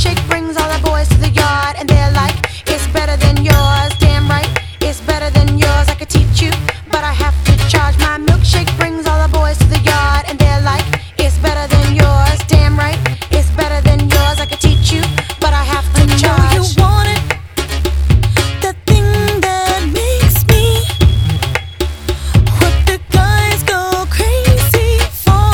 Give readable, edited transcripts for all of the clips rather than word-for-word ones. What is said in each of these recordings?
milkshake brings all the boys to the yard, and they're like, it's better than yours. Damn right, it's better than yours. I could teach you, but I have to charge. My milkshake brings all the boys to the yard, and they're like, it's better than yours. Damn right, it's better than yours. I could teach you, but I have to charge. I know you want it, that thing that makes me what the guys go crazy for.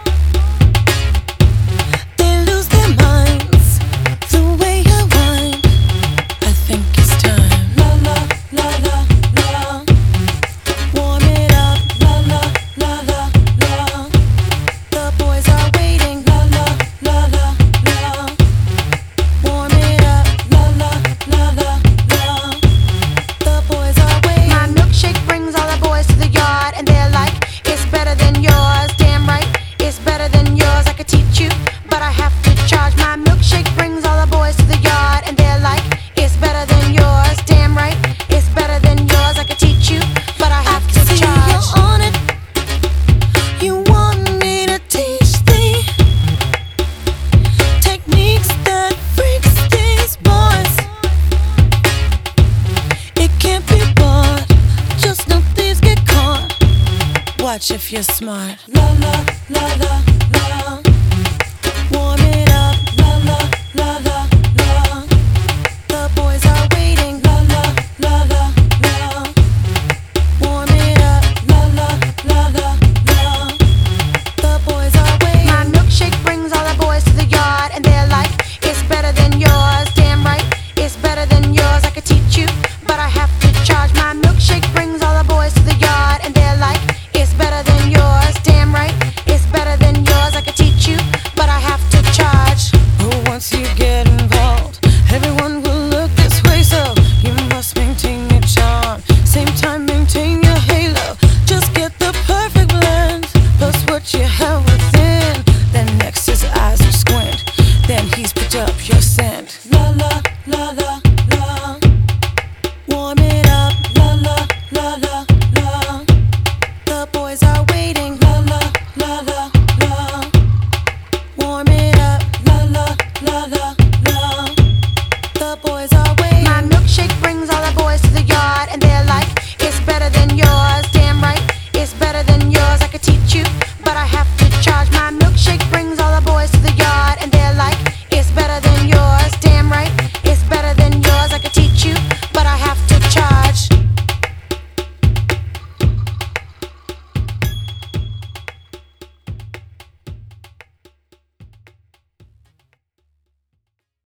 They lose their minds the way I whine. I think it's time. La la la la la. Warm it up. La la la la la. The boys are waiting. La la la la la. Warm it up. La la la la la. The boys are waiting. My milkshake brings all the boys to the yard, and they're like, it's better than yours. Damn right, it's better than yours. I could teach you, but I have to charge. My milkshake brings all the boys to the yard, and they're like, it's better than yours. Damn right, it's better than yours. I could teach you, but I have to See charge. you're on it. You want me to teach thee techniques that freaks these boys. It can't be bought. Just know thieves get caught. Watch if you're smart. La la la la